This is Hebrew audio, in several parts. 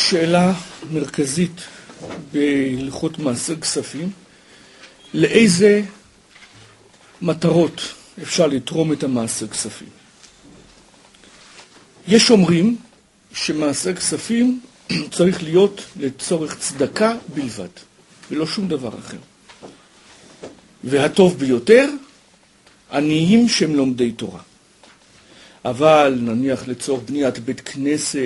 שאלה מרכזית בהלכות מעשר כספים, לאיזה מטרות אפשר לתרום את המעשר כספים. יש אומרים שמעשר כספים צריך להיות לצורך צדקה בלבד, ולא שום דבר אחר. והטוב ביותר, עניים שהם לומדי תורה. אבל נניח לצורך בניית בית כנסת,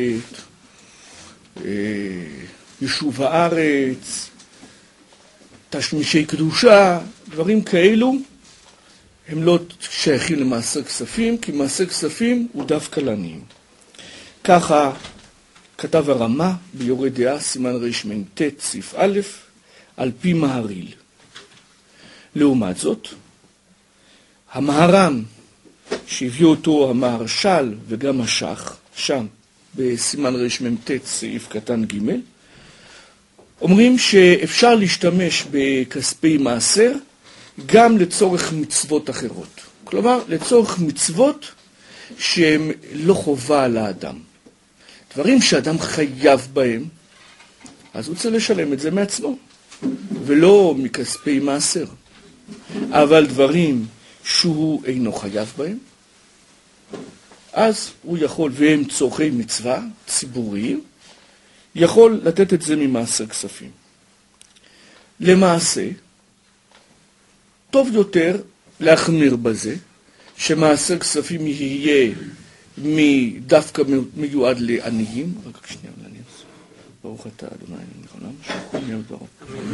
יישוב הארץ, תשמישי קדושה, דברים כאלו, הם לא שייכים למעשר כספים, כי מעשר כספים הוא דווקא לעניים. ככה כתב הרמה ביורה דעה, סימן רמ"ט, סעיף א', על פי מהרי"ל. לעומת זאת, המהר"ם, שהביאו אותו המהרש"ל וגם השח, שם, בסימן רמ"ט, סעיף קטן ג', אומרים שאפשר להשתמש בכספי מעשר גם לצורך מצוות אחרות. כלומר, לצורך מצוות שהם לא חובה על האדם. דברים שאדם חייב בהם, אז הוא צריך לשלם את זה מעצמו, ולא מכספי מעשר. אבל דברים שהוא אינו חייב בהם, אז הוא יכול, והם צורכי מצווה ציבוריים, יכול לתת את זה ממעשר כספים. למעשה, טוב יותר להחמיר בזה, שמעשר כספים יהיה דווקא מיועד לעניים. רק שנייה, לעניים. ברוך אתה, אדוני, לעולם, שכל מיהו דברו.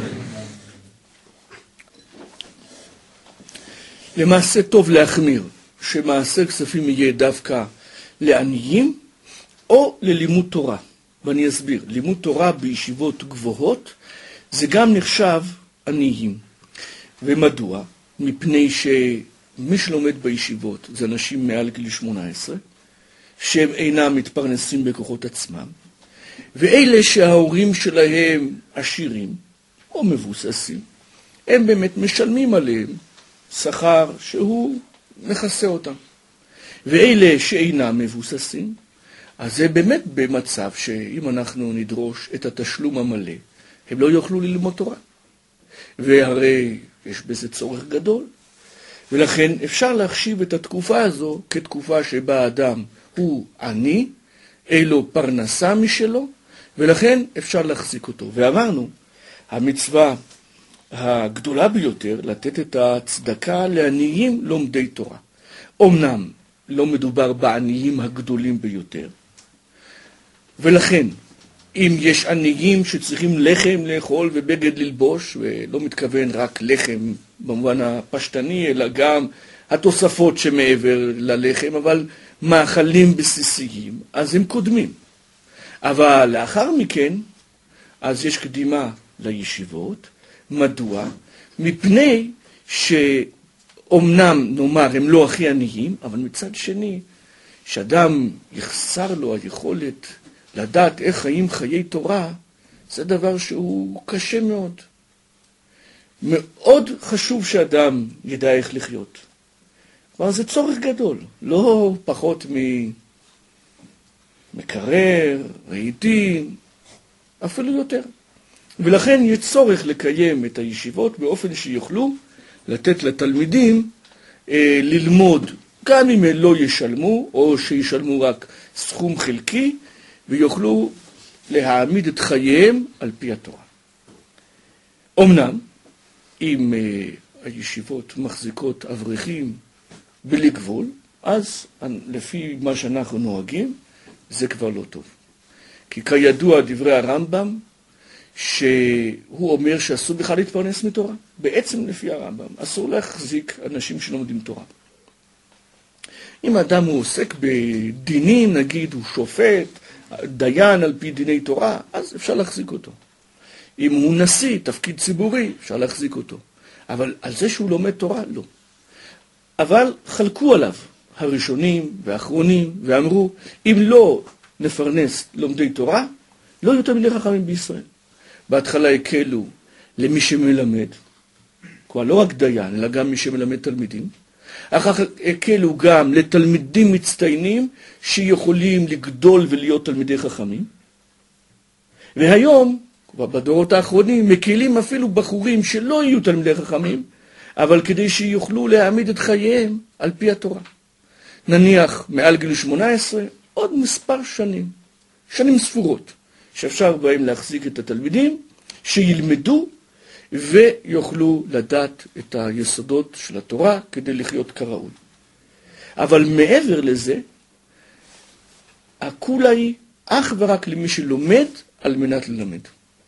למעשה טוב להחמיר, שמעשר כספים יהיה דווקא לעניים, או ללימוד תורה. ואני אסביר, לימוד תורה בישיבות גבוהות, זה גם נחשב עניים. ומדוע? מפני שמי שלומד בישיבות, זה אנשים מעל גיל 18, שהם אינם מתפרנסים בכוחות עצמם, ואלה שההורים שלהם עשירים, או מבוססים, הם באמת משלמים עליהם שכר שהוא מכסה אותם. ואלה שאינם מבוססים, אז זה באמת במצב שאם אנחנו נדרוש את התשלום המלא, הם לא יוכלו ללמוד תורה. והרי יש בזה צורך גדול. ולכן אפשר להחשיב את התקופה הזו כתקופה שבה האדם הוא עני, אין לו פרנסה משלו, ולכן אפשר להחזיק אותו. ואמרנו, המצווה הגדולה ביותר, לתת את הצדקה לעניים לומדי תורה. אמנם לא מדובר בעניים הגדולים ביותר, ולכן, אם יש עניים שצריכים לחם לאכול ובגד ללבוש, ולא מתכוון רק לחם במובן הפשטני, אלא גם התוספות שמעבר ללחם, אבל מאכלים בסיסיים, אז הם קודמים. אבל לאחר מכן, אז יש קדימה לישיבות. מדוע? מפני שאומנם נאמר הם לא הכי עניים, אבל מצד שני, שאדם יחסר לו היכולת לדעת איך חיים חיי תורה, זה דבר שהוא קשה מאוד. מאוד חשוב שאדם ידע איך לחיות. כלומר, זה צורך גדול, לא פחות מקרר, רהיטים, אפילו יותר. ולכן יש צורך לקיים את הישיבות באופן שיוכלו לתת לתלמידים ללמוד, גם אם הם לא ישלמו, או שישלמו רק סכום חלקי, ויוכלו להעמיד את חייהם על פי התורה. אמנם, אם הישיבות מחזיקות אברכים בלי גבול, אז לפי מה שאנחנו נוהגים, זה כבר לא טוב. כי כידוע דברי הרמב"ם, שהוא אומר שאסור בכלל להתפרנס מתורה. בעצם לפי הרמב"ם, אסור להחזיק אנשים שלומדים תורה. אם האדם הוא עוסק בדינים, נגיד הוא שופט, דיין על פי דיני תורה, אז אפשר להחזיק אותו. אם הוא נשיא, תפקיד ציבורי, אפשר להחזיק אותו. אבל על זה שהוא לומד תורה, לא. אבל חלקו עליו הראשונים והאחרונים, ואמרו, אם לא נפרנס לומדי תורה, לא יהיו תלמידי חכמים בישראל. בהתחלה הקלו למי שמלמד, כבר לא רק דיין, אלא גם מי שמלמד תלמידים. אחר כך הקלו גם לתלמידים מצטיינים שיכולים לגדול ולהיות תלמידי חכמים. והיום, בדורות האחרונים, מקילים אפילו בחורים שלא יהיו תלמידי חכמים, אבל כדי שיוכלו להעמיד את חייהם על פי התורה. נניח מעל גיל 18, עוד מספר שנים ספורות, שאפשר בהם להחזיק את התלמידים, שילמדו ויוכלו לדעת את היסודות של התורה כדי לחיות כראוי. אבל מעבר לזה, הכולה היא אך ורק למי שלומד על מנת ללמד.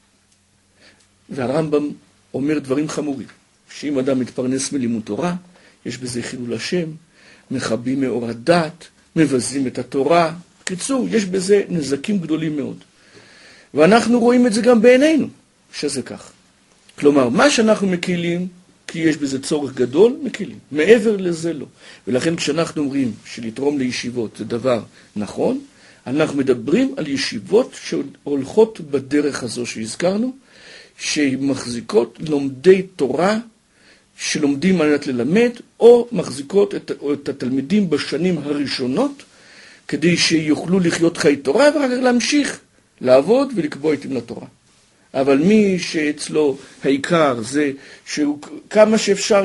והרמב"ם אומר דברים חמורים, שאם אדם מתפרנס מלימוד תורה, יש בזה חילול השם, מכבים מאור הדת, מבזים את התורה. בקיצור, יש בזה נזקים גדולים מאוד. ואנחנו רואים את זה גם בעינינו, שזה כך. כלומר, מה שאנחנו מקילים, כי יש בזה צורך גדול, מקילים. מעבר לזה לא. ולכן כשאנחנו אומרים שלתרום לישיבות זה דבר נכון, אנחנו מדברים על ישיבות שהולכות בדרך הזו שהזכרנו, שמחזיקות לומדי תורה, שלומדים על מנת ללמד, או מחזיקות את התלמידים בשנים הראשונות, כדי שיוכלו לחיות חיי תורה, ורק להמשיך לעבוד ולקבוע איתם לתורה. אבל מי שאצלו העיקר זה כמה שאפשר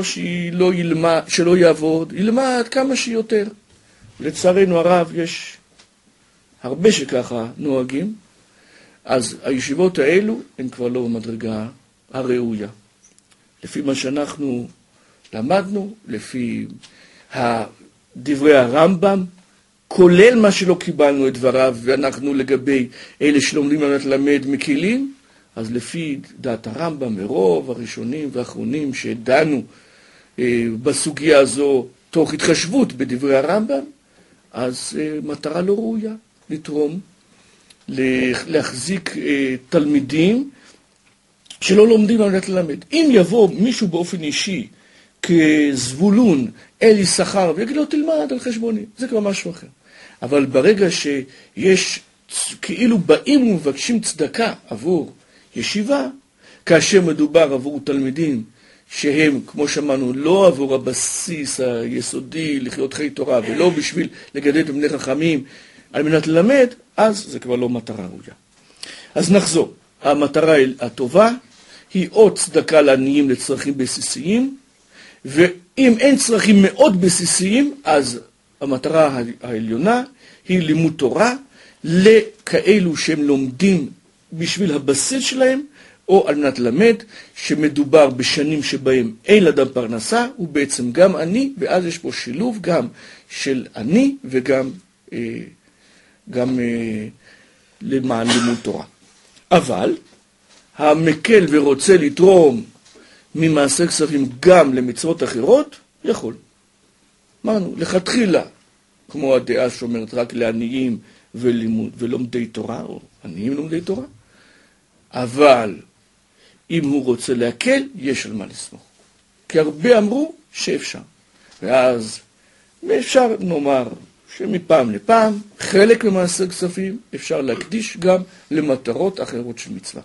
שלא יעבוד, ילמד כמה שיותר. לצערנו הרב יש הרבה שככה נוהגים, אז הישיבות האלו הן כבר לא במדרגה הראויה. לפי מה שאנחנו למדנו, לפי דברי הרמב"ם, כולל מה שלא קיבלנו את דבריו, ואנחנו לגבי אלה שלומדים על מנת ללמד מקילים, אז לפי דעת הרמב"ם, מרוב הראשונים והאחרונים שדנו בסוגיה הזו תוך התחשבות בדברי הרמב"ם, אז מטרה לא ראויה לתרום, להחזיק תלמידים שלא לומדים על מנת ללמד. אם יבוא מישהו באופן אישי כזבולון אל יששכר ויגיד לו תלמד על חשבוני, זה כבר משהו אחר. אבל ברגע שיש כאילו באים ומבקשים צדקה עבור ישיבה, כאשר מדובר עבור תלמידים שהם, כמו שמענו, לא עבור הבסיס היסודי לחיות חיי תורה, ולא בשביל לגדל את בני חכמים על מנת ללמד, אז זה כבר לא מטרה ראויה. אז נחזור. המטרה הטובה היא או צדקה לעניים לצרכים בסיסיים, ואם אין צרכים מאוד בסיסיים, אז המטרה העליונה היא לימוד תורה לכאלו שהם לומדים בשביל הבסיס שלהם, או על מנת ללמד, שמדובר בשנים שבהם אין לאדם פרנסה, הוא בעצם גם עני, ואז יש פה שילוב גם של עני וגם למען לימוד תורה. אבל המקל ורוצה לתרום ממעשה כספים גם למצוות אחרות, יכול. אמרנו, לכתחילה, כמו הדעה שאומרת רק לעניים ולומדי תורה, או עניים ולומדי תורה, אבל אם הוא רוצה להקל, יש על מה לסמוך. כי הרבה אמרו שאפשר. ואז אפשר נאמר שמפעם לפעם, חלק ממעשה כספים אפשר להקדיש גם למטרות אחרות של מצווה.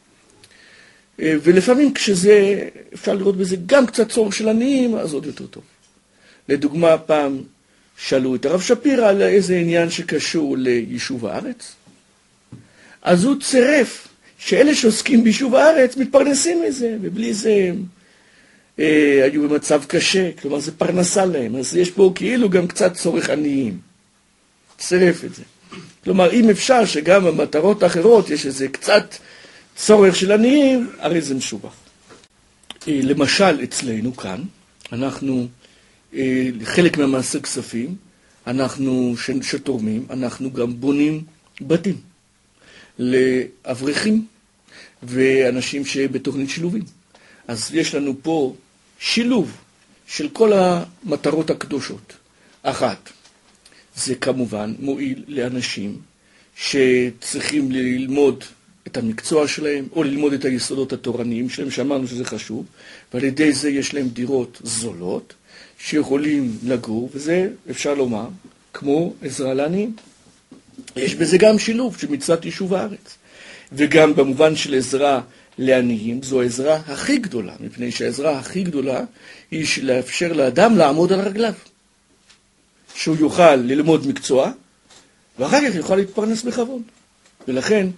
ולפעמים כשזה, אפשר לראות בזה גם קצת צורך של עניים, אז עוד יותר טוב. לדוגמה, פעם שאלו את הרב שפירא על איזה עניין שקשור ליישוב הארץ. אז הוא צירף שאלה שעוסקים ביישוב הארץ מתפרנסים מזה, ובלי זה היו במצב קשה, כלומר זה פרנסה להם, אז יש פה כאילו גם קצת צורך עניים. צירף את זה. כלומר, אם אפשר שגם במטרות האחרות יש איזה קצת צורך של עניים, הרי זה משובח. למשל, אצלנו כאן, אנחנו, חלק מהמעשה כספים, אנחנו שתורמים, אנחנו גם בונים בתים לאברכים ואנשים שבתוכנית שילובים. אז יש לנו פה שילוב של כל המטרות הקדושות. אחת, זה כמובן מועיל לאנשים שצריכים ללמוד את המקצוע שלהם, או ללמוד את היסודות התורניים שלהם, שאמרנו שזה חשוב, ועל ידי זה יש להם דירות זולות, שיכולים לגור, וזה אפשר לומר, כמו עזרה לעניים. יש בזה גם שילוב של מצוות יישוב הארץ. וגם במובן של עזרה לעניים, זו העזרה הכי גדולה, מפני שהעזרה הכי גדולה היא לאפשר לאדם לעמוד על רגליו. שהוא יוכל ללמוד מקצוע, ואחר כך יוכל להתפרנס בכבוד. ולכן,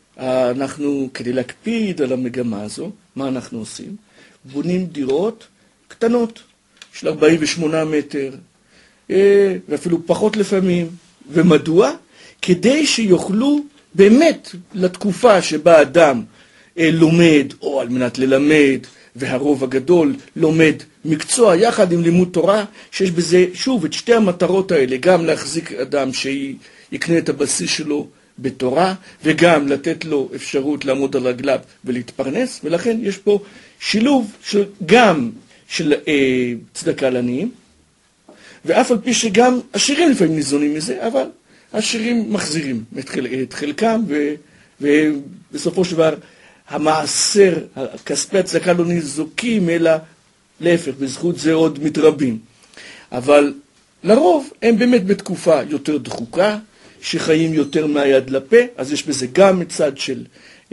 אנחנו, כדי להקפיד על המגמה הזו, מה אנחנו עושים? בונים דירות קטנות של 48 מטר, ואפילו פחות לפעמים. ומדוע? כדי שיוכלו באמת לתקופה שבה אדם לומד, או על מנת ללמד, והרוב הגדול לומד מקצוע יחד עם לימוד תורה, שיש בזה, שוב, את שתי המטרות האלה, גם להחזיק אדם שיקנה את הבסיס שלו בתורה, וגם לתת לו אפשרות לעמוד על רגליו ולהתפרנס, ולכן יש פה שילוב גם של צדקה לעניים, ואף על פי שגם עשירים לפעמים ניזונים מזה, אבל עשירים מחזירים את חלקם, ובסופו של דבר המעשר, כספי הצדקה לא ניזוקים, אלא להפך, בזכות זה עוד מתרבים. אבל לרוב הם באמת בתקופה יותר דחוקה, שחיים יותר מהיד לפה, אז יש בזה גם מצד של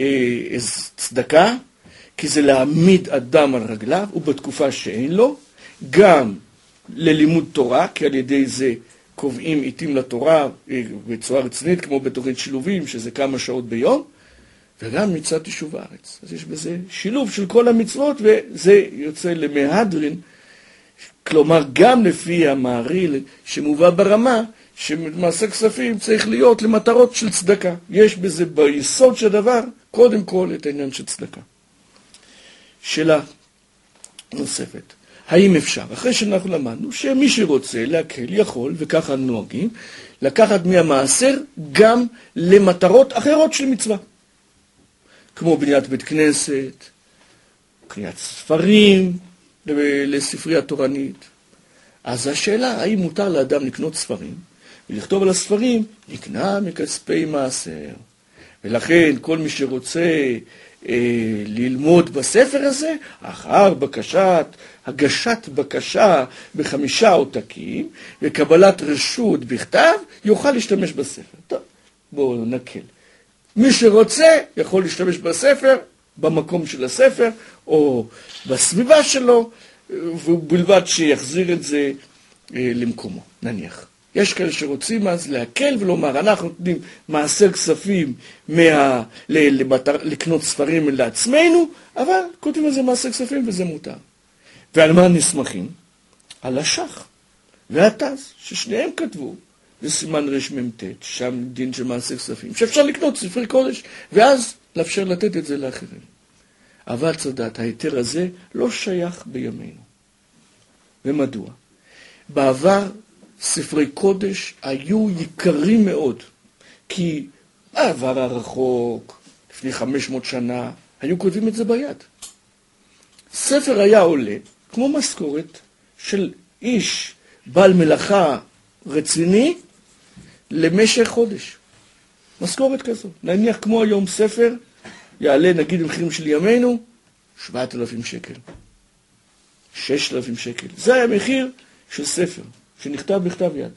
צדקה, כי זה להעמיד אדם על רגליו, ובתקופה שאין לו, גם ללימוד תורה, כי על ידי זה קובעים עיתים לתורה בצורה רצינית, כמו בתוכנית שילובים, שזה כמה שעות ביום, וגם מצד יישוב הארץ. אז יש בזה שילוב של כל המצוות, וזה יוצא למהדרין, כלומר גם לפי המעריל שמובא ברמה, שמעשה כספים צריך להיות למטרות של צדקה. יש בזה ביסוד של דבר, קודם כל את העניין של צדקה. שאלה נוספת. האם אפשר, אחרי שאנחנו למדנו, שמי שרוצה להקל יכול, וככה נוהגים, לקחת מהמעשר גם למטרות אחרות של מצווה. כמו בניית בית כנסת, קניית ספרים לספרייה תורנית. אז השאלה, האם מותר לאדם לקנות ספרים, ולכתוב על הספרים, נקנה מכספי מעשר. ולכן כל מי שרוצה ללמוד בספר הזה, אחר הגשת בקשה ב5 עותקים, וקבלת רשות בכתב, יוכל להשתמש בספר. טוב, בואו נקל. מי שרוצה יכול להשתמש בספר, במקום של הספר, או בסביבה שלו, ובלבד שיחזיר את זה למקומו, נניח. יש כאלה שרוצים אז להקל ולומר, אנחנו נותנים מעשר כספים לקנות ספרים לעצמנו, אבל כותבים על זה מעשר כספים וזה מותר. ועל מה נסמכים? על השח והתז, ששניהם כתבו בסימן רמ"ט, שם דין של מעשר כספים, שאפשר לקנות ספרי קודש, ואז לאפשר לתת את זה לאחרים. אבל צדקת, ההיתר הזה לא שייך בימינו. ומדוע? בעבר ספרי קודש היו יקרים מאוד, כי בעבר הרחוק, לפני 500 שנה, היו כותבים את זה ביד. ספר היה עולה, כמו משכורת של איש בעל מלאכה רציני, למשך חודש. משכורת כזו. נניח כמו היום ספר, יעלה נגיד במחירים של ימינו, 7,000 שקל. 6,000 שקל. זה היה מחיר של ספר, שנכתב בכתב יד.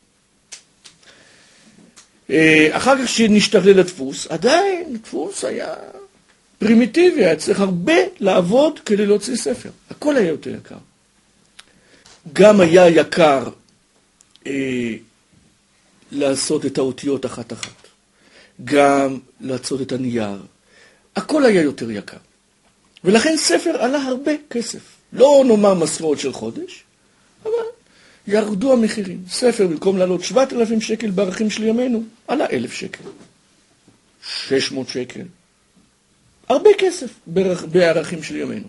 אחר כך שנשתכלל לדפוס, עדיין דפוס היה פרימיטיבי, היה צריך הרבה לעבוד כדי להוציא ספר. הכל היה יותר יקר. גם היה יקר לעשות את האותיות אחת-אחת. גם לעשות את הנייר. הכל היה יותר יקר. ולכן ספר עלה הרבה כסף. לא נאמר משכורת של חודש, אבל ירדו המחירים. ספר במקום לעלות 7,000 שקל בערכים של ימינו, עלה 1,000 שקל. 600 שקל. הרבה כסף בערכים של ימינו.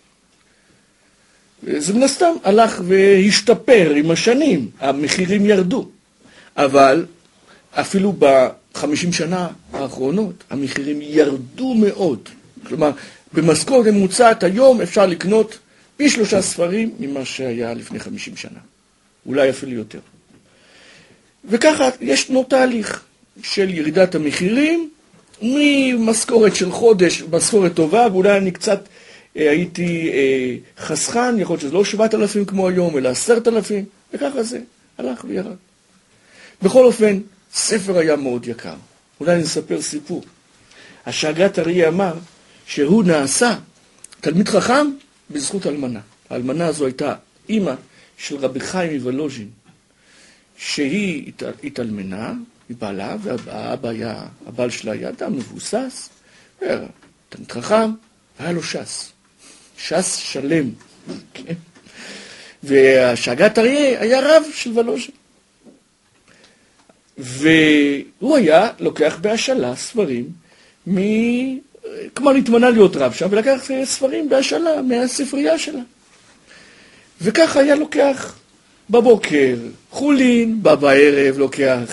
זה מן הסתם הלך והשתפר עם השנים, המחירים ירדו. אבל אפילו ב50 שנה האחרונות, המחירים ירדו מאוד. כלומר, במשכורת ממוצעת היום אפשר לקנות פי 3 ספרים ממה שהיה לפני 50 שנה. אולי אפילו יותר. וככה ישנו תהליך של ירידת המחירים, ממשכורת של חודש, משכורת טובה, ואולי אני קצת הייתי חסכן, יכול להיות שזה לא 7,000 כמו היום, אלא 10,000, וככה זה הלך וירד. בכל אופן, ספר היה מאוד יקר. אולי נספר סיפור. השאגת אריה אמר שהוא נעשה תלמיד חכם בזכות אלמנה. האלמנה הזו הייתה אימא של רבי חיים מוולוז'ין, שהיא התאלמנה, מבעלה, והבעל שלה היה אדם מבוסס, היה תלמיד חכם, היה לו ש"ס. ש"ס שלם. כן? והשגת אריה היה רב של ולוז'ין. והוא היה לוקח בהשאלה ספרים, כלומר נתמנה להיות רב שם, ולקח ספרים בהשאלה מהספרייה שלה. וכך היה לוקח בבוקר חולין, בערב לוקח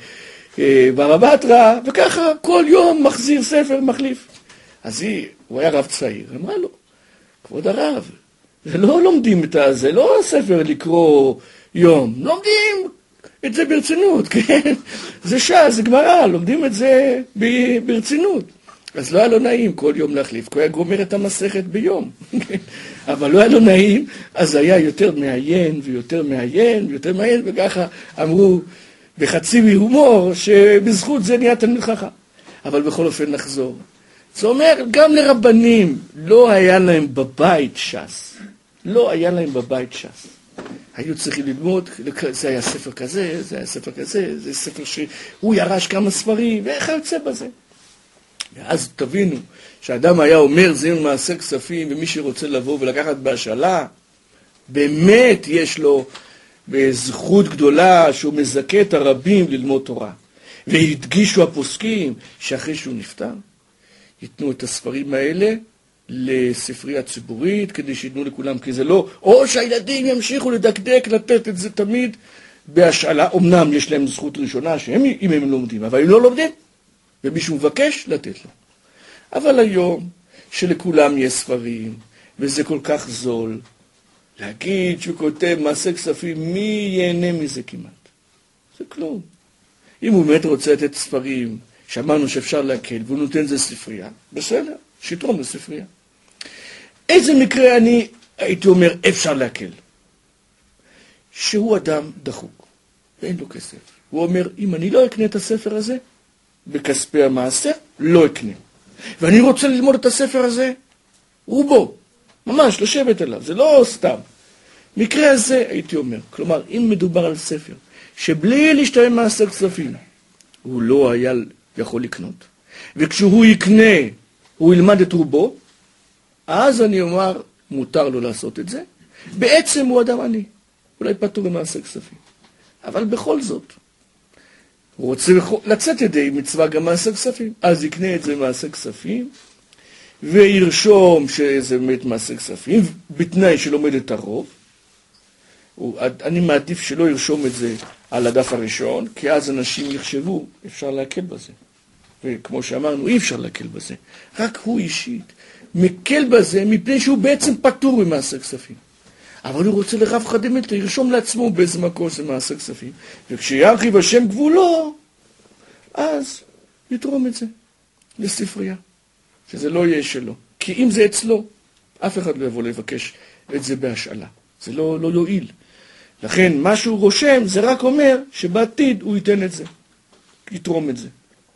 בבא בתרא, וככה כל יום מחזיר ספר, מחליף. אז הוא היה רב צעיר, אמרה לו, כבוד הרב, זה לא לומדים זה לא ספר לקרוא יום, לומדים את זה ברצינות, כן? זה שעה, זה גמרא, לומדים את זה ברצינות. אז לא היה לו נעים כל יום להחליף, כי הוא היה גומר את המסכת ביום. אבל לא היה לו נעים, אז היה יותר מעיין ויותר מעיין ויותר מעיין, וככה אמרו בחצי מהומור שבזכות זה נהיה תלמיד חכם. אבל בכל אופן נחזור. זה אומר, גם לרבנים לא היה להם בבית ש"ס. לא היה להם בבית ש"ס. היו צריכים ללמוד, זה היה ספר כזה, זה היה ספר כזה, זה ספר שהוא ירש כמה ספרים, ואיך יוצא בזה? ואז תבינו, שאדם היה אומר, זה מעשה כספים, ומי שרוצה לבוא ולקחת בהשאלה, באמת יש לו זכות גדולה שהוא מזכה את הרבים ללמוד תורה. והדגישו הפוסקים שאחרי שהוא נפטר, ייתנו את הספרים האלה לספרייה ציבורית, כדי שיתנו לכולם, כי זה לא, או שהילדים ימשיכו לדקדק, לתת את זה תמיד בהשאלה. אמנם יש להם זכות ראשונה, שהם, אם הם לומדים, אבל הם לא לומדים, ומישהו מבקש לתת לו. אבל היום, שלכולם יש ספרים, וזה כל כך זול, להגיד שהוא כותב מעשה כספים, מי ייהנה מזה כמעט? זה כלום. אם הוא באמת רוצה לתת ספרים, שאמרנו שאפשר להקל, והוא נותן זה ספרייה, בסדר, שיתרום לספרייה. איזה מקרה אני הייתי אומר אפשר להקל? שהוא אדם דחוק, ואין לו כסף. הוא אומר, אם אני לא אקנה את הספר הזה, בכספי המעשר, לא אקנה. ואני רוצה ללמוד את הספר הזה, רובו, ממש, לשבת עליו, זה לא סתם. מקרה הזה הייתי אומר, כלומר, אם מדובר על ספר, שבלי להשתלם מעשר כספים, הוא לא היה יכול לקנות. וכשהוא יקנה, הוא ילמד את רובו, אז אני אומר, מותר לו לעשות את זה. בעצם הוא אדם עני, אולי פטור במעשר כספים. אבל בכל זאת, הוא רוצה לצאת ידי מצווה גם מעשר כספים. אז יקנה את זה מעשר כספים, וירשום שזה באמת מעשר כספים, בתנאי שלומד את הרוב. אני מעדיף שלא ירשום את זה על הדף הראשון, כי אז אנשים יחשבו, אפשר להקל בזה. וכמו שאמרנו, אי אפשר להקל בזה. רק הוא אישית מקל בזה, מפני שהוא בעצם פטור ממעשר כספים. אבל הוא רוצה לרב חדמת, ירשום לעצמו באיזה מקום זה מעשר כספים. וכשירחיב השם גבולו, אז יתרום את זה לספרייה. שזה לא יהיה שלו. כי אם זה אצלו, אף אחד לא יבוא לבקש את זה בהשאלה. זה לא יועיל. לכן, מה שהוא רושם, זה רק אומר שבעתיד הוא ייתן את זה. יתרום את זה.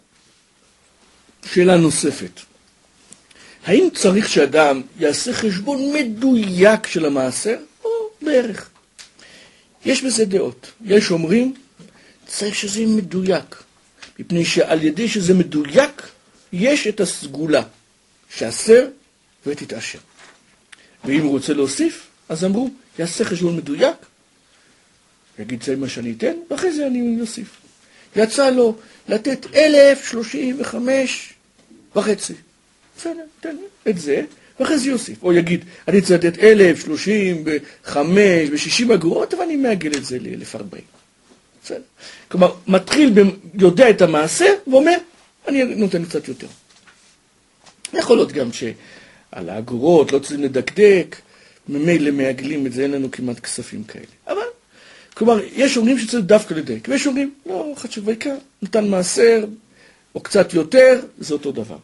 שאלה נוספת. האם צריך שאדם יעשה חשבון מדויק של המעשר, או בערך? יש בזה דעות. יש אומרים, צריך שזה יהיה מדויק. מפני שעל ידי שזה מדויק, יש את הסגולה. שעשר ותתעשר. ואם הוא רוצה להוסיף, אז אמרו, יעשה חשבון מדויק, יגיד זה מה שאני אתן, ואחרי זה אני אוסיף. יצא לו לתת 1,035 וחצי. בסדר, תן את זה, ואחרי זה יוסיף. או יגיד, אני צריך לתת 1,035 ו-60 אגורות, אבל אני מעגל את זה ל-1,040. בסדר. כלומר, מתחיל, יודע את המעשה, ואומר, אני נותן קצת יותר. יכול להיות גם שעל האגורות לא צריכים לדקדק, ממילא מעגלים את זה, אין לנו כמעט כספים כאלה. אבל, כלומר, יש אומרים שצריך דווקא לדייק, ויש אומרים, לא, חשוב בעיקר, נתן מעשר, או קצת יותר, זה אותו דבר.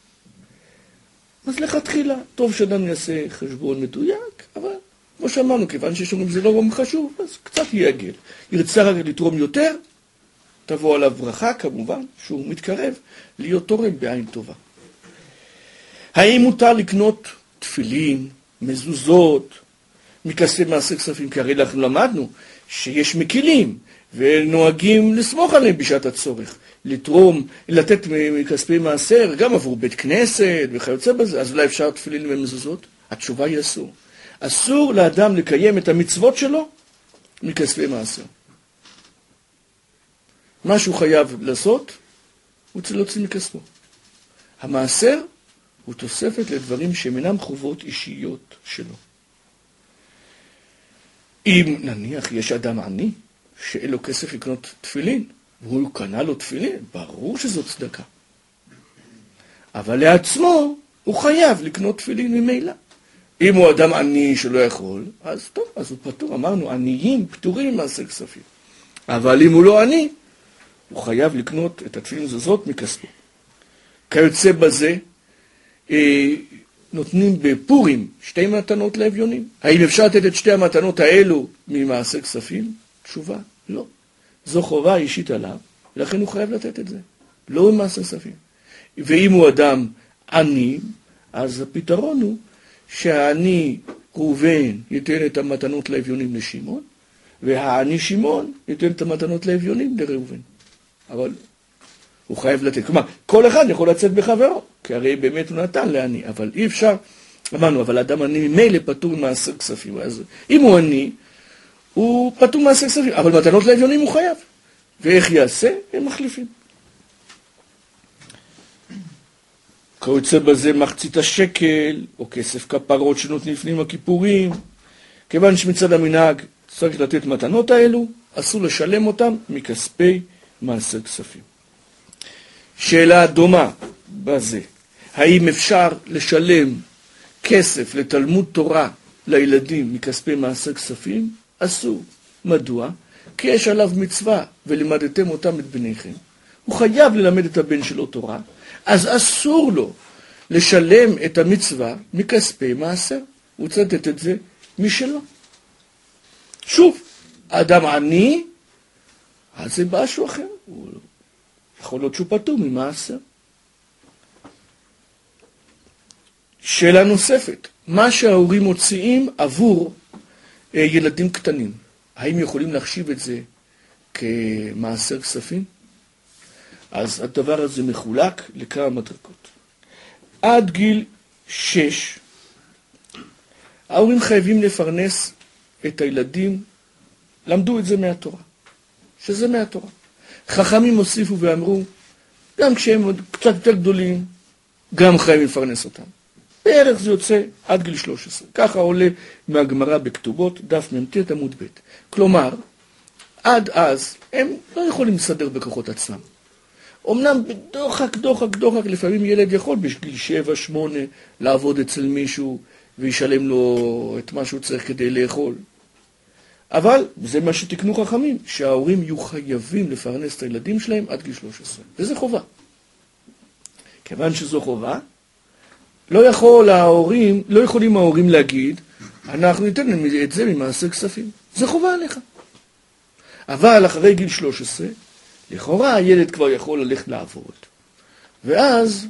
אז לכתחילה, טוב שאדם יעשה חשבון מדויק, אבל, כמו שאמרנו, כיוון שיש אומרים זה לא חשוב, אז קצת יעגל. ירצה רק לתרום יותר, תבוא עליו ברכה, כמובן, שהוא מתקרב, להיות תורם בעין טובה. האם מותר לקנות תפילין, מזוזות, מכספי מעשר כספים? כי הרי אנחנו למדנו שיש מקילים, ונוהגים לסמוך עליהם בשעת הצורך, לתרום, לתת מכספי מעשר, גם עבור בית כנסת וכיוצא בזה, אז אולי אפשר תפילין ומזוזות? התשובה היא אסור. אסור לאדם לקיים את המצוות שלו מכספי מעשר. מה שהוא חייב לעשות, הוא צריך להוציא מכספו. המעשר הוא תוספת לדברים שאינם חובות אישיות שלו. אם נניח יש אדם עני, שאין לו כסף לקנות תפילין, והוא קנה לו תפילין, ברור שזו צדקה. אבל לעצמו הוא חייב לקנות תפילין ממילא. אם הוא אדם עני שלא יכול, אז טוב, אז הוא פטור. אמרנו, עניים פטורים ממעשר כספים. אבל אם הוא לא עני, הוא חייב לקנות את התפילין הזאת מכספו. כיוצא בזה, נותנים בפורים 2 מתנות לאביונים. האם אפשר לתת את 2 המתנות האלו ממעשר כספים? תשובה, לא. זו חובה אישית עליו, ולכן הוא חייב לתת את זה. לא ממעשר כספים. ואם הוא אדם עני, אז הפתרון הוא שהעני ראובן ייתן את המתנות לאביונים לשמעון, והעני שמעון ייתן את המתנות לאביונים לראובן. אבל הוא חייב לתת. כלומר, כל אחד יכול לצאת בחברו, כי הרי באמת הוא נתן לעני, אבל אי אפשר, אמרנו, אבל אדם עני ממילא פטור ממעשר כספים. אז אם הוא עני, הוא פטור ממעשר כספים, אבל מתנות לאביונים הוא חייב. ואיך יעשה? הם מחליפים. כיוצא בזה מחצית השקל, או כסף כפרות שנותנים לפנים הכיפורים. כיוון שמצד המנהג צריך לתת מתנות האלו, אסור לשלם אותם מכספי מעשר כספים. שאלה דומה בזה, האם אפשר לשלם כסף לתלמוד תורה לילדים מכספי מעשר כספים? אסור. מדוע? כי יש עליו מצווה ולמדתם אותם את בניכם. הוא חייב ללמד את הבן שלו תורה, אז אסור לו לשלם את המצווה מכספי מעשר. הוא צריך לתת את זה משלו. שוב, האדם עני, אז זה משהו אחר. הוא יכול להיות שהוא פטור ממעשר. שאלה נוספת, מה שההורים מוציאים עבור ילדים קטנים, האם יכולים להחשיב את זה כמעשר כספים? אז הדבר הזה מחולק לכמה מדרגות. עד גיל 6, ההורים חייבים לפרנס את הילדים, למדו את זה מהתורה, שזה מהתורה. חכמים הוסיפו ואמרו, גם כשהם קצת יותר גדולים, גם חייבים לפרנס אותם. בערך זה יוצא עד גיל 13. ככה עולה מהגמרא בכתובות, דף מ"ט עמוד ב'. כלומר, עד אז הם לא יכולים לסדר בכוחות עצמם. אמנם בדוחק, לפעמים ילד יכול בגיל 7-8 לעבוד אצל מישהו וישלם לו את מה שהוא צריך כדי לאכול. אבל זה מה שתקנו חכמים, שההורים יהיו חייבים לפרנס את הילדים שלהם עד גיל 13. וזה חובה. כיוון שזו חובה, לא יכולים ההורים להגיד, אנחנו ניתן את זה ממעשר כספים. זה חובה עליך. אבל אחרי גיל 13, לכאורה הילד כבר יכול ללכת לעבוד. ואז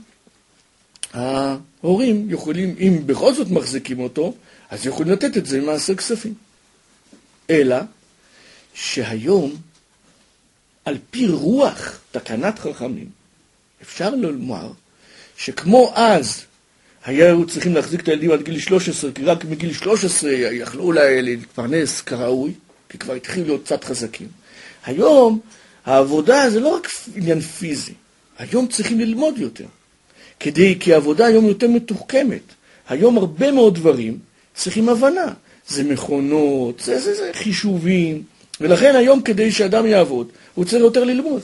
ההורים יכולים, אם בכל זאת מחזיקים אותו, אז יכולים לתת את זה ממעשר כספים. אלא שהיום, על פי רוח תקנת חכמים, אפשר לומר שכמו אז היו צריכים להחזיק את הילדים עד גיל 13, כי רק מגיל 13 יכלו אולי להתפרנס כראוי, כי כבר התחילו להיות קצת חזקים. היום העבודה זה לא רק עניין פיזי, היום צריכים ללמוד יותר, כי העבודה היום יותר מתוחכמת. היום הרבה מאוד דברים צריכים הבנה, זה מכונות, זה חישובים, ולכן היום כדי שאדם יעבוד, הוא צריך יותר ללמוד.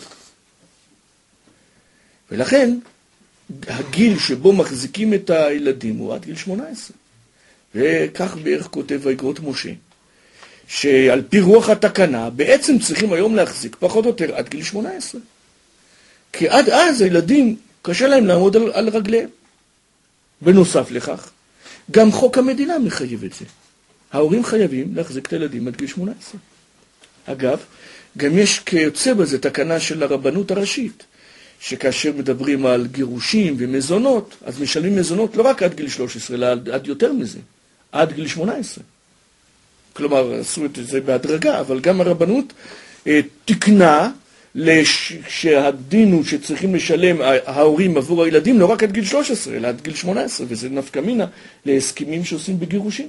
ולכן הגיל שבו מחזיקים את הילדים הוא עד גיל 18. וכך בערך כותב ויקרות משה, שעל פי רוח התקנה בעצם צריכים היום להחזיק פחות או יותר עד גיל 18. כי עד אז הילדים קשה להם לעמוד על רגליהם. בנוסף לכך, גם חוק המדינה מחייב את זה. ההורים חייבים להחזיק את הילדים עד גיל 18. אגב, גם יש כיוצא בזה תקנה של הרבנות הראשית, שכאשר מדברים על גירושים ומזונות, אז משלמים מזונות לא רק עד גיל 13, אלא עד יותר מזה, עד גיל 18. כלומר, עשו את זה בהדרגה, אבל גם הרבנות תקנה שהדין הוא שצריכים לשלם ההורים עבור הילדים לא רק עד גיל 13, אלא עד גיל 18, וזה נפקא מינה להסכמים שעושים בגירושים.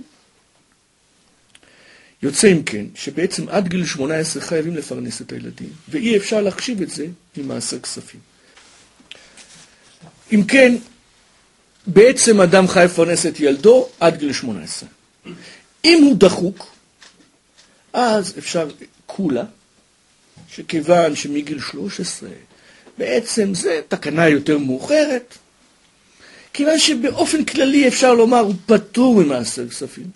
יוצא אם כן, שבעצם עד גיל 18 חייבים לפרנס את הילדים, ואי אפשר להחשיב את זה ממעשר כספים. אם כן, בעצם אדם חייב לפרנס את ילדו עד גיל 18. אם הוא דחוק, אז אפשר כולה, שכיוון שמגיל 13, בעצם זה תקנה יותר מאוחרת, כיוון שבאופן כללי אפשר לומר הוא פטור ממעשר כספים.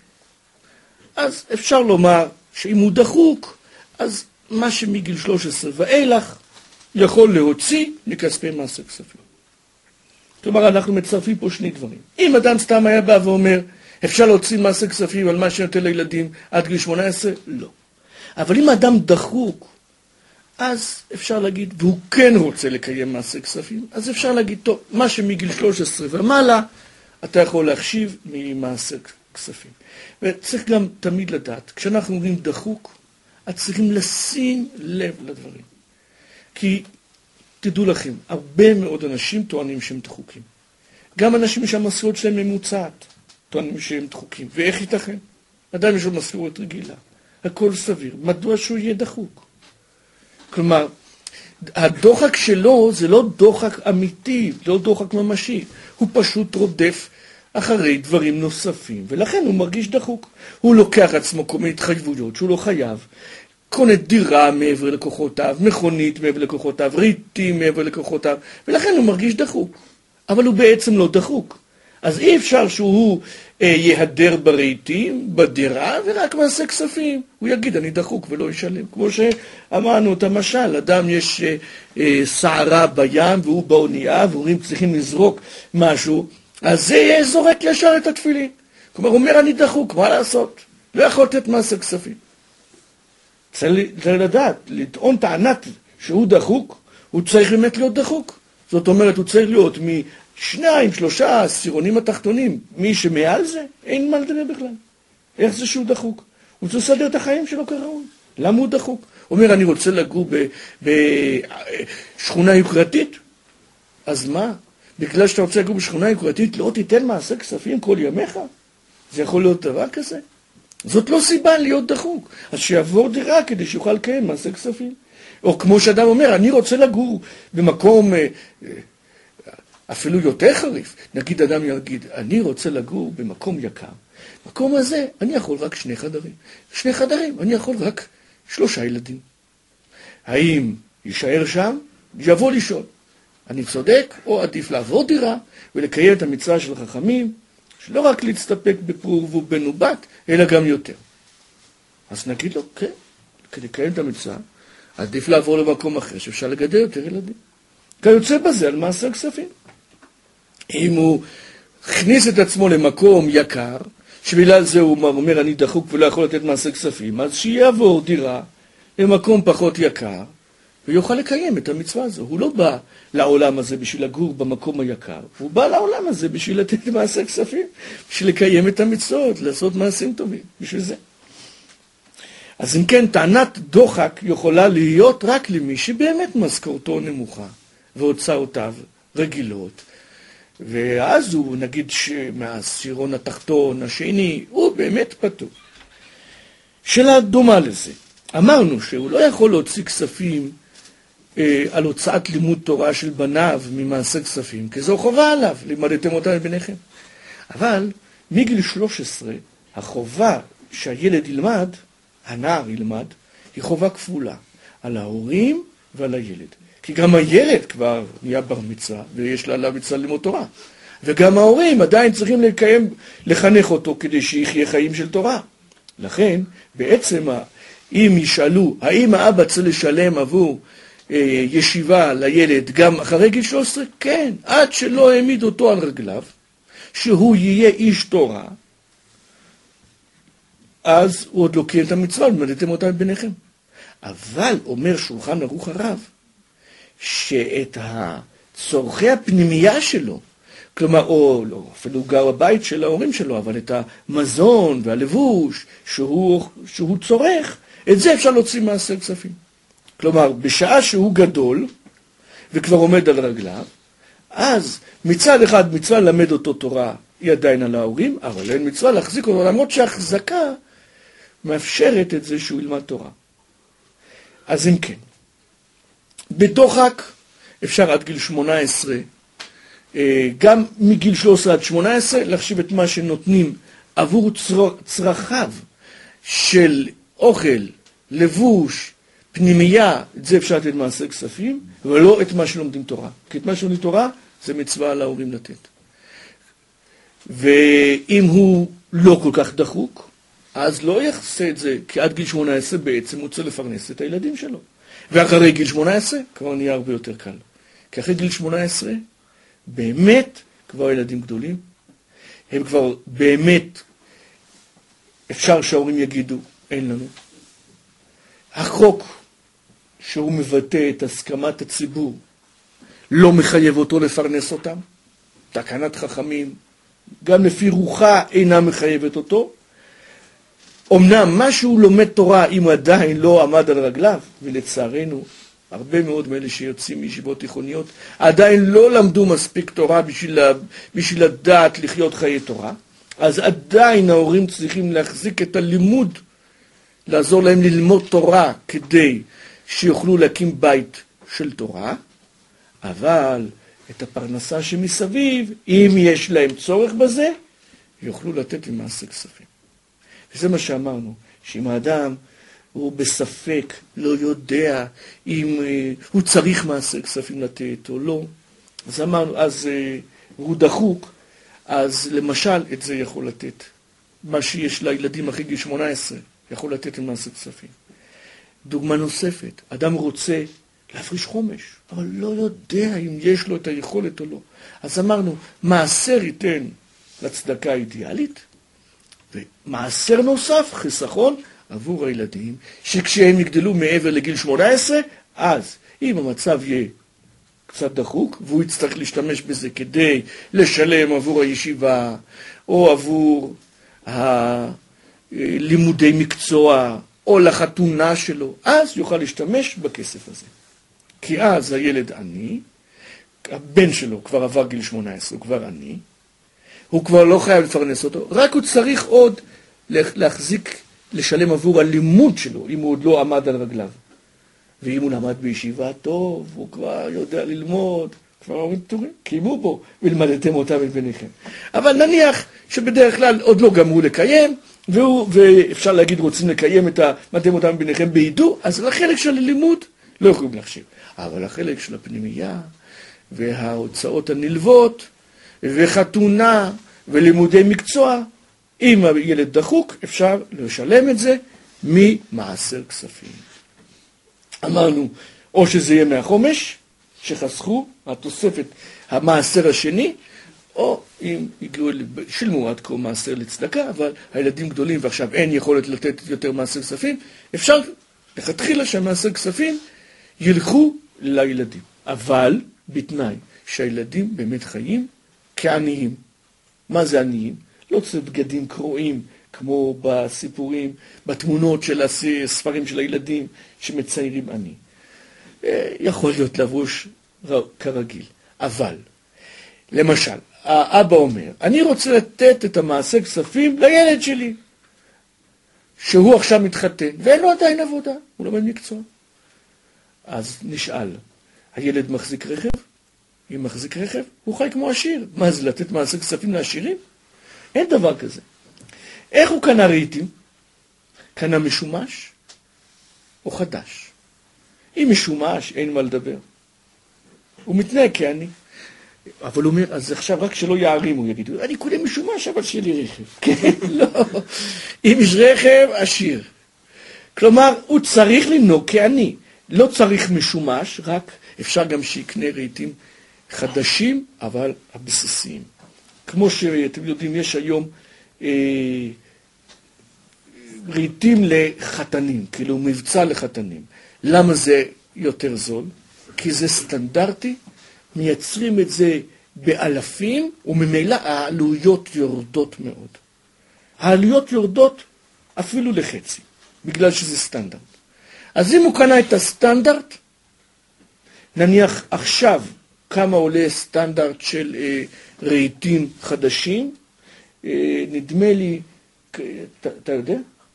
אז אפשר לומר שאם הוא דחוק, אז מה שמגיל 13 ואילך יכול להוציא מכספי מעשר כספים. כלומר, אנחנו מצרפים פה שני דברים. אם אדם סתם היה בא ואומר, אפשר להוציא מעשר כספים על מה שנותן לילדים עד גיל 18? לא. אבל אם אדם דחוק, אז אפשר להגיד, והוא כן רוצה לקיים מעשר כספים, אז אפשר להגיד, טוב, מה שמגיל 13 ומעלה, אתה יכול להחשיב ממעשר כספים. וצריך גם תמיד לדעת, כשאנחנו אומרים דחוק, אז צריכים לשים לב לדברים. כי תדעו לכם, הרבה מאוד אנשים טוענים שהם דחוקים. גם אנשים שהמשכורת שלהם ממוצעת, טוענים שהם דחוקים. ואיך ייתכן? אדם יש לו משכורת רגילה. הכל סביר. מדוע שהוא יהיה דחוק? כלומר, הדוחק שלו זה לא דוחק אמיתי, לא דוחק ממשי. הוא פשוט רודף אחרי דברים נוספים, ולכן הוא מרגיש דחוק. הוא לוקח עצמו כל מיני התחייבויות שהוא לא חייב. קונה דירה מעבר לקוחותיו, מכונית מעבר לקוחותיו, ריטים מעבר לקוחותיו, ולכן הוא מרגיש דחוק. אבל הוא בעצם לא דחוק. אז אי אפשר שהוא יהדר ברהיטים, בדירה, ורק מעשה כספים. הוא יגיד, אני דחוק ולא ישלם. כמו שאמרנו את המשל, אדם יש סערה בים, והוא באונייה, ואומרים צריכים לזרוק משהו, אז זה זורק ישר את התפילין. כלומר, הוא אומר, אני דחוק, מה לעשות? לא יכול לתת מעשה כספים. צריך לדעת, לטעון טענת שהוא דחוק, הוא צריך באמת להיות דחוק. זאת אומרת, הוא צריך להיות משניים, שלושה עשירונים התחתונים. מי שמעל זה, אין מה לדבר בכלל. איך זה שהוא דחוק? הוא צריך לסדר את החיים שלו כראוי. למה הוא דחוק? הוא אומר, אני רוצה לגור בשכונה יוקרתית. אז מה? בגלל שאתה רוצה לגור בשכונה יוקרתית, לא תיתן מעשה כספים כל ימיך? זה יכול להיות דבר כזה? זאת לא סיבה להיות דחוק. אז שיעבור דירה כדי שיוכל לקיים מעשה כספים. או כמו שאדם אומר, אני רוצה לגור במקום אפילו יותר חריף. נגיד אדם יגיד, אני רוצה לגור במקום יקר. במקום הזה אני יכול רק 2 חדרים. 2 חדרים, אני יכול רק 3 ילדים. האם יישאר שם? יבוא לשאול. אני צודק, או עדיף לעבור דירה ולקיים את המצווה של חכמים, שלא רק להסתפק בפרו ובנובת, אלא גם יותר. אז נגיד לו, כן, כדי לקיים את המצווה, עדיף לעבור למקום אחר, שאפשר לגדל יותר ילדים. כיוצא בזה על מעשר כספים. אם הוא הכניס את עצמו למקום יקר, שבגלל זה הוא אומר, אני דחוק ולא יכול לתת מעשר כספים, אז שיעבור דירה למקום פחות יקר, ויוכל לקיים את המצווה הזו. הוא לא בא לעולם הזה בשביל לגור במקום היקר, הוא בא לעולם הזה בשביל לתת מעשר כספים, בשביל לקיים את המצוות, לעשות מעשים טובים, בשביל זה. אז אם כן, טענת דוחק יכולה להיות רק למי שבאמת משכורתו נמוכה, והוצאותיו רגילות, ואז הוא נגיד מהעשירון התחתון השני, הוא באמת פטור. שאלה דומה לזה. אמרנו שהוא לא יכול להוציא כספים על הוצאת לימוד תורה של בניו ממעשר כספים, כי זו חובה עליו, לימדתם אותם לבניכם. אבל מגיל 13, החובה שהילד ילמד, הנער ילמד, היא חובה כפולה, על ההורים ועל הילד. כי גם הילד כבר נהיה בר מצווה, ויש לה מצווה ללמוד תורה. וגם ההורים עדיין צריכים לחנך אותו כדי שיחיה חיים של תורה. לכן, בעצם, אם ישאלו, האם האבא צריך לשלם עבור ישיבה לילד גם אחרי גיל 13? כן, עד שלא העמיד אותו על רגליו, שהוא יהיה איש תורה, אז הוא עוד לא קיים את המצווה, למדתם אותה ביניכם. אבל אומר שולחן ערוך הרב, שאת הצורכי הפנימייה שלו, כלומר, או לא, אפילו גר בבית של ההורים שלו, אבל את המזון והלבוש שהוא צורך, את זה אפשר להוציא מעשר כספים. כלומר, בשעה שהוא גדול, וכבר עומד על רגליו, אז מצד אחד מצווה ללמד אותו תורה היא עדיין על ההורים, אבל אין מצווה להחזיק אותו, למרות שהחזקה מאפשרת את זה שהוא ילמד תורה. אז אם כן, בדוחק אפשר עד גיל 18, גם מגיל 13 עד 18, להחשיב את מה שנותנים עבור צרכיו של אוכל, לבוש, פנימייה, את זה אפשר לתת מעשר כספים, ולא את מה שלומדים תורה. כי את מה שלומדים תורה זה מצווה על ההורים לתת. ואם הוא לא כל כך דחוק, אז לא יעשה את זה, כי עד גיל 18 בעצם הוא צריך לפרנס את הילדים שלו. ואחרי גיל 18 כבר נהיה הרבה יותר קל. כי אחרי גיל 18 באמת כבר ילדים גדולים, הם כבר באמת אפשר שההורים יגידו, אין לנו. החוק שהוא מבטא את הסכמת הציבור לא מחייב אותו לפרנס אותם. תקנת חכמים, גם לפי רוחה אינה מחייבת אותו. אמנם מה שהוא לומד תורה אם הוא עדיין לא עמד על רגליו, ולצערנו הרבה מאוד מאלה שיוצאים מישיבות תיכוניות עדיין לא למדו מספיק תורה בשביל לדעת לחיות חיי תורה, אז עדיין ההורים צריכים להחזיק את הלימוד, לעזור להם ללמוד תורה כדי שיוכלו להקים בית של תורה, אבל את הפרנסה שמסביב, אם יש להם צורך בזה, יוכלו לתת עם מעשר כספים. וזה מה שאמרנו, שאם האדם הוא בספק, לא יודע אם הוא צריך מעשר כספים לתת או לא, אז אמרנו, אז הוא דחוק, אז למשל את זה יכול לתת. מה שיש לילדים אחרי גיל 18, יכול לתת עם מעשר כספים. דוגמה נוספת, אדם רוצה להפריש חומש, אבל לא יודע אם יש לו את היכולת או לא. אז אמרנו, מעשר ייתן לצדקה האידיאלית, ומעשר נוסף, חיסכון, עבור הילדים, שכשהם יגדלו מעבר לגיל 18, אז אם המצב יהיה קצת דחוק, והוא יצטרך להשתמש בזה כדי לשלם עבור הישיבה, או עבור לימודי מקצוע, או לחתונה שלו, אז יוכל להשתמש בכסף הזה. כי אז הילד עני, הבן שלו כבר עבר גיל 18, הוא כבר עני, הוא כבר לא חייב לפרנס אותו, רק הוא צריך עוד להחזיק, לשלם עבור הלימוד שלו, אם הוא עוד לא עמד על רגליו. ואם הוא למד בישיבה טוב, הוא כבר יודע ללמוד, כבר אומרים פטורים, קיימו בו, ולמדתם אותם את ביניכם. אבל נניח שבדרך כלל עוד לא גמרו לקיים, ואפשר להגיד רוצים לקיים את למדתם אותם ביניכם בידור, אז לחלק של הלימוד לא יכולים להחשיב. אבל החלק של הפנימייה, וההוצאות הנלוות, וחתונה, ולימודי מקצוע, אם הילד דחוק, אפשר לשלם את זה ממעשר כספים. אמרנו, או שזה יהיה מהחומש, שחסכו, התוספת, המעשר השני, או אם שילמו עד כה מעשר לצדקה, אבל הילדים גדולים ועכשיו אין יכולת לתת יותר מעשר כספים, אפשר לכתחילה שהמעשר כספים ילכו לילדים. אבל בתנאי שהילדים באמת חיים כעניים. מה זה עניים? לא צריך בגדים קרועים, כמו בסיפורים, בתמונות של הספרים של הילדים שמציירים עני. יכול להיות לבוש כרגיל. אבל, למשל, האבא אומר, אני רוצה לתת את המעשר כספים לילד שלי, שהוא עכשיו מתחתן, ואין לו עדיין עבודה, הוא לומד מקצוע. אז נשאל, הילד מחזיק רכב? אם מחזיק רכב, הוא חי כמו עשיר. מה זה, לתת מעשר כספים לעשירים? אין דבר כזה. איך הוא קנה רהיטים? קנה משומש או חדש? אם משומש, אין מה לדבר. הוא מתנהג כעני. אבל הוא אומר, אז עכשיו רק שלא יערימו, יגידו, אני קונה משומש, אבל שיהיה לי רכב. כן, לא. אם יש רכב, עשיר. כלומר, הוא צריך לנהוג כעני. לא צריך משומש, רק אפשר גם שיקנה רהיטים חדשים, אבל הבסיסיים. כמו שאתם יודעים, יש היום רהיטים לחתנים, כאילו מבצע לחתנים. למה זה יותר זול? כי זה סטנדרטי, מייצרים את זה באלפים, וממילא העלויות יורדות מאוד. העלויות יורדות אפילו לחצי, בגלל שזה סטנדרט. אז אם הוא קנה את הסטנדרט, נניח עכשיו כמה עולה סטנדרט של רהיטים חדשים, נדמה לי, אתה יודע?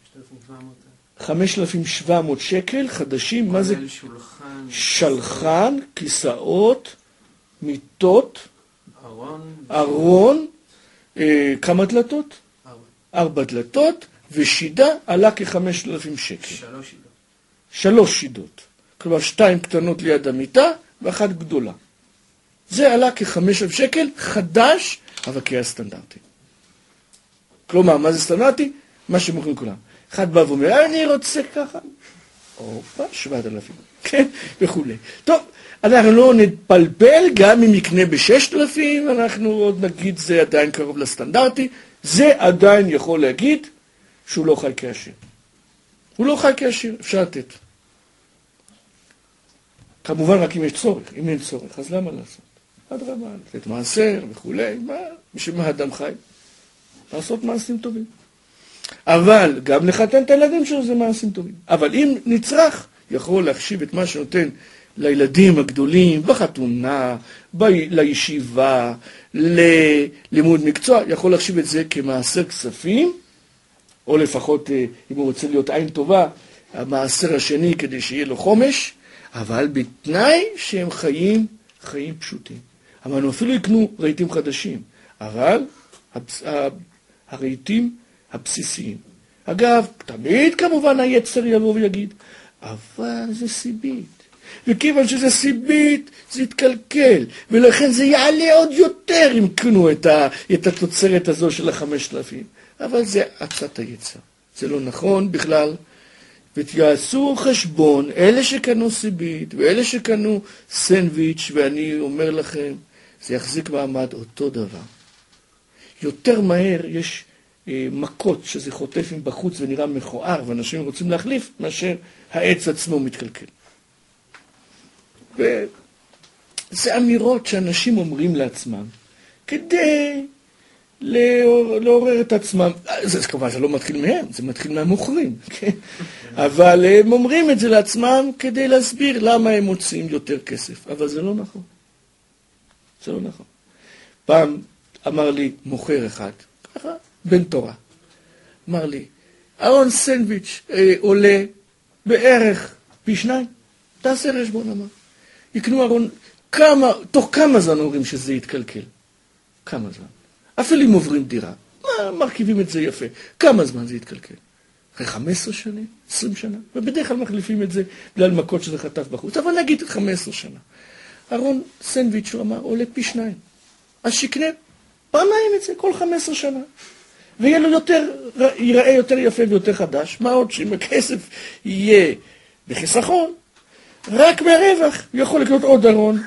5,700 שקל חדשים, מה זה? שולחן, כיסאות, מיטות, ארון, כמה דלתות? 4 דלתות, ושידה עלה כ5,000 שקל. 3 שידות. כלומר 2 קטנות ליד המיטה ואחת גדולה. זה עלה כ5,000 שקל חדש, אבל כסטנדרטי. כלומר, מה זה סטנדרטי? מה שמוכרים כולם. אחד בא ואומר, אני רוצה ככה. אופה, 7,000. כן, וכו'. טוב, אנחנו לא נתפלפל, גם אם יקנה ב6,000, אנחנו עוד נגיד זה עדיין קרוב לסטנדרטי, זה עדיין יכול להגיד שהוא לא חי כעשיר. הוא לא חי כעשיר, אפשר לתת. כמובן רק אם יש צורך, אם אין צורך, אז למה לעשות? אדרבה, לתת מעשר וכו', בשביל מה אדם חי? לעשות מעשים טובים. אבל גם לחתן את הילדים שלו זה מעשים טובים. אבל אם נצרך, יכול להחשיב את מה שנותן לילדים הגדולים, בחתונה, לישיבה, ללימוד מקצוע, יכול להחשיב את זה כמעשר כספים, או לפחות, אם הוא רוצה להיות עין טובה, המעשר השני כדי שיהיה לו חומש, אבל בתנאי שהם חיים פשוטים. אבל אפילו יקנו רהיטים חדשים, אבל הרהיטים הבסיסיים. אגב, תמיד כמובן היצר יבוא ויגיד, אבל זה סיבית. וכיוון שזה סיבית, זה יתקלקל, ולכן זה יעלה עוד יותר אם קנו את התוצרת הזו של 5,000. אבל זה עצת היצר. זה לא נכון בכלל. ותיעשו חשבון, אלה שקנו סיבית, ואלה שקנו סנדוויץ', ואני אומר לכם, זה יחזיק מעמד אותו דבר. יותר מהר יש מכות שזה חוטפים בחוץ ונראה מכוער, ואנשים רוצים להחליף, מאשר העץ עצמו מתקלקל. וזה אמירות שאנשים אומרים לעצמם, כדי לעורר את עצמם. זה כמובן, זה לא מתחיל מהם, זה מתחיל מהמוכרים, כן? אבל הם אומרים את זה לעצמם כדי להסביר למה הם מוצאים יותר כסף. אבל זה לא נכון. זה לא נכון. פעם אמר לי מוכר אחד, ככה, בן תורה, אמר לי, ארון סנדוויץ' עולה בערך פי 2, תעשה חשבון, אמר. יקנו ארון, תוך כמה זמן אומרים שזה יתקלקל? כמה זמן? אפילו אם עוברים דירה, מרכיבים את זה יפה. כמה זמן זה יתקלקל? אחרי 15 שנים? 20 שנה? ובדרך כלל מחליפים את זה בגלל מכות שזה חטף בחוץ. אבל נגיד 15 שנה. ארון סנדוויץ' הוא אמר, עולה פי 2. אז שיקנה פעמיים את זה כל 15 שנה. ויהיה לו ייראה יותר יפה ויותר חדש. מה עוד שאם הכסף יהיה בחיסכון, רק מהרווח הוא יכול לקנות עוד ארון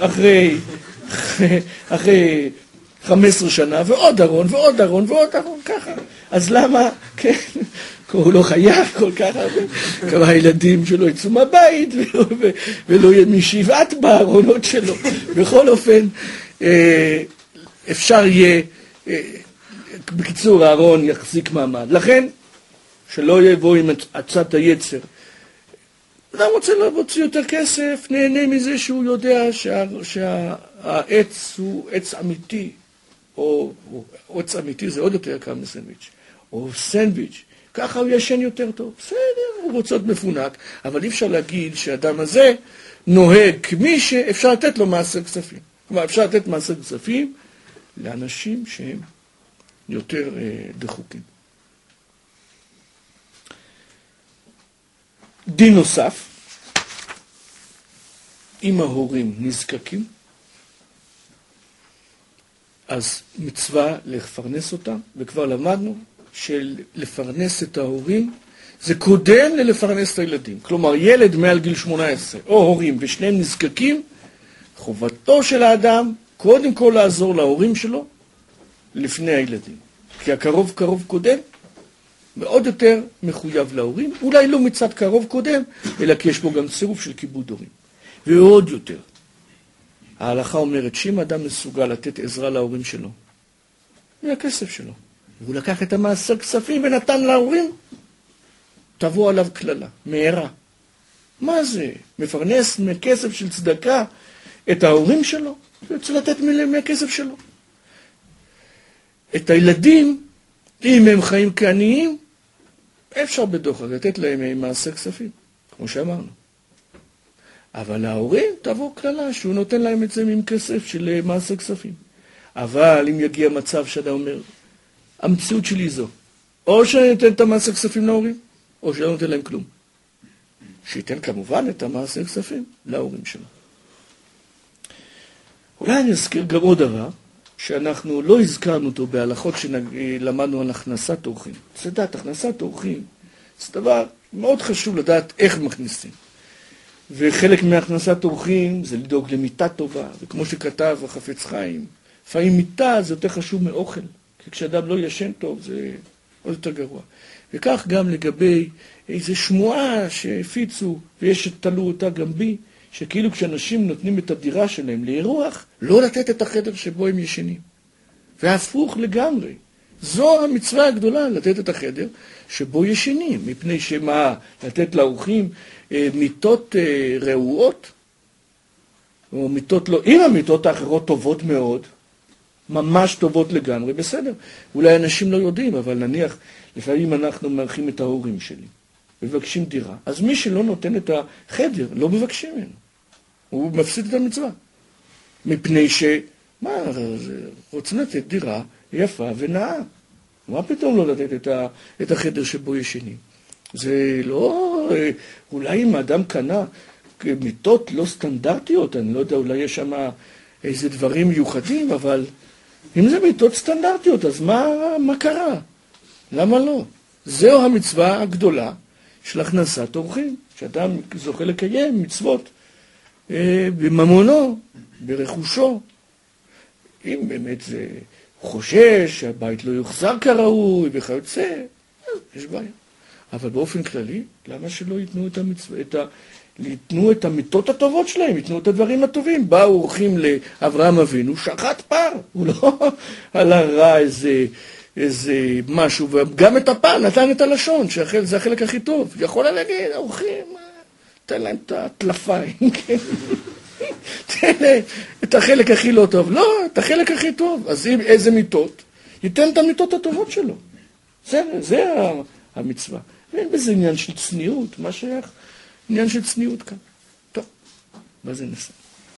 אחרי 15 שנה, ועוד ארון, ועוד ארון, ועוד ארון, ככה. אז למה, כן, הוא לא חייב כל כך הרבה, כמה הילדים שלו יצאו מהבית, ולא יהיה מי שיבעט בארונות שלו. בכל אופן, אפשר יהיה, בקיצור, הארון יחזיק מעמד. לכן, שלא יבוא עם עצת היצר. אדם רוצה להוציא יותר כסף, נהנה מזה שהוא יודע שהעץ הוא עץ אמיתי, או עץ אמיתי זה עוד יותר יקר מסנדוויץ', או סנדוויץ', ככה הוא ישן יותר טוב. בסדר, הוא רוצה להיות מפונק, אבל אי אפשר להגיד שהאדם הזה נוהג כמי שאפשר לתת לו מעשר כספים. כלומר, אפשר לתת מעשר כספים לאנשים שהם יותר דחוקים. דין נוסף, אם ההורים נזקקים, אז מצווה לפרנס אותם, וכבר למדנו שלפרנס את ההורים זה קודם ללפרנס את הילדים. כלומר, ילד מעל גיל 18 או הורים ושניהם נזקקים, חובתו של האדם קודם כל לעזור להורים שלו לפני הילדים. כי הקרוב קרוב קודם, ועוד יותר מחויב להורים, אולי לא מצד קרוב קודם, אלא כי יש פה גם צירוף של כיבוד הורים. ועוד יותר, ההלכה אומרת שאם אדם מסוגל לתת עזרה להורים שלו, מהכסף שלו, והוא לקח את המעשר כספים ונתן להורים, תבוא עליו כללה, מהרה. מה זה? מפרנס מכסף של צדקה את ההורים שלו? צריך לתת מהכסף שלו. את הילדים, אם הם חיים כעניים, אפשר בדוחה לתת להם מעשר כספים, כמו שאמרנו. אבל ההורים תבוא כללה שהוא נותן להם את זה עם כסף של מעשר כספים. אבל אם יגיע מצב שאתה אומר, המציאות שלי זו, או שאני נותן את המעשר כספים להורים, או שאני לא נותן להם כלום. שייתן כמובן את המעשר כספים להורים שלו. אולי אני אזכיר גם עוד דבר, שאנחנו לא הזכרנו אותו בהלכות שלמדנו על הכנסת אורחים. זה דעת, הכנסת אורחים, זה דבר מאוד חשוב לדעת איך מכניסים. וחלק מהכנסת אורחים זה לדאוג למיטה טובה, וכמו שכתב החפץ חיים, לפעמים מיטה זה יותר חשוב מאוכל, כי כשאדם לא ישן טוב זה עוד יותר גרוע. וכך גם לגבי איזו שמועה שהפיצו, ויש שתלו אותה גם בי, שכאילו כשאנשים נותנים את הדירה שלהם לאירוח, לא לתת את החדר שבו הם ישנים. והפוך לגמרי. זו המצווה הגדולה, לתת את החדר שבו ישנים, מפני שמה, לתת לאורחים מיטות רעועות, או מיטות לא, אם המיטות האחרות טובות מאוד, ממש טובות לגמרי, בסדר. אולי אנשים לא יודעים, אבל נניח, לפעמים אנחנו מארחים את ההורים שלי, מבקשים דירה. אז מי שלא נותן את החדר, לא מבקשים ממנו. הוא מפסיד את המצווה. מפני רוצים לתת דירה יפה ונאה. מה פתאום לא לתת את החדר שבו ישנים? זה לא, אולי אם האדם קנה מיטות לא סטנדרטיות, אני לא יודע, אולי יש שם איזה דברים מיוחדים, אבל אם זה מיטות סטנדרטיות, אז מה קרה? למה לא? זהו המצווה הגדולה של הכנסת אורחים, שאדם זוכה לקיים מצוות בממונו, ברכושו. אם באמת זה חושש שהבית לא יוחזר כראוי וכיוצא, אז יש בעיה. אבל באופן כללי, למה שלא ייתנו את המצווה, ייתנו את המיטות הטובות שלהם, ייתנו את הדברים הטובים. באו אורחים לאברהם אבינו, שחט פר, הוא לא על הרע איזה משהו, וגם את הפר נתן את הלשון, שזה החלק הכי טוב. יכול להגיד, האורחים, תן להם את הטלפיים, תן להם את החלק הכי לא טוב. לא, את החלק הכי טוב. אז איזה מיטות? ייתן את המיטות הטובות שלו. זה המצווה. ואין בזה עניין של צניעות, מה שייך? עניין של צניעות כאן. טוב, מה זה נסע?